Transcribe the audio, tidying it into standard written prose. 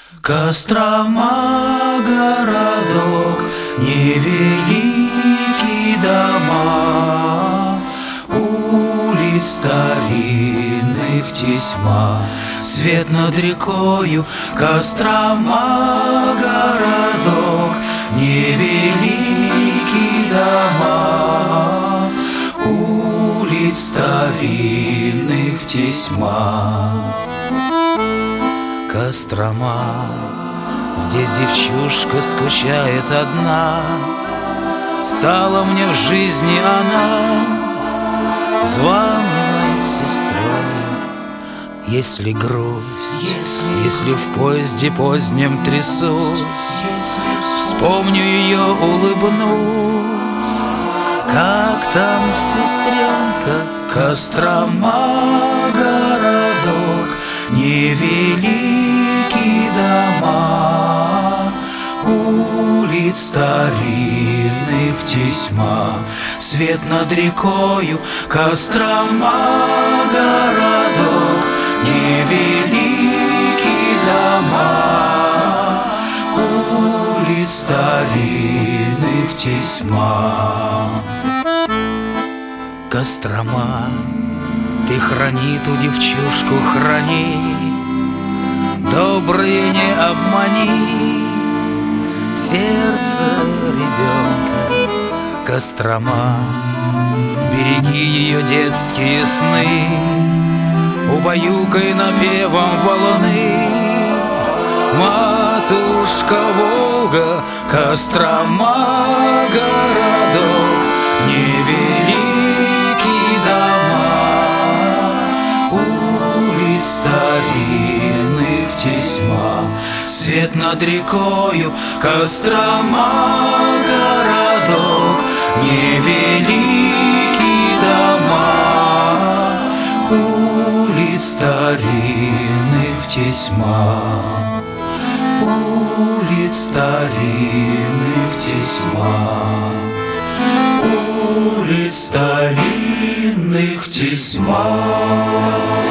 Кострома городок, невеликий дома, улиц старинных тесьма, свет над рекою. Кострома городок, невеликий дома, улиц старинных тесьма. Кострома, здесь девчушка скучает одна, стала мне в жизни она званой сестрой. Если грусть, если в поезде позднем трясусь, вспомню ее, улыбнусь. Как там, сестренка? Кострома городок, невеликий дома, улиц старинных тесьма, свет над рекою. Кострома городок, невеликий дома, улиц старинных тесьма. Кострома, ты храни ту девчушку, храни, добрые не обмани сердце ребенка. Кострома, береги ее детские сны, убаюкай напевом валуны. Матушка Волга, Кострома городок, невеликий дома, улиц старинных тесьма, свет над рекою. Кострома городок, невеликий дома, улиц старинных тесьма, улиц старинных тесьма, улиц старинных тесьма.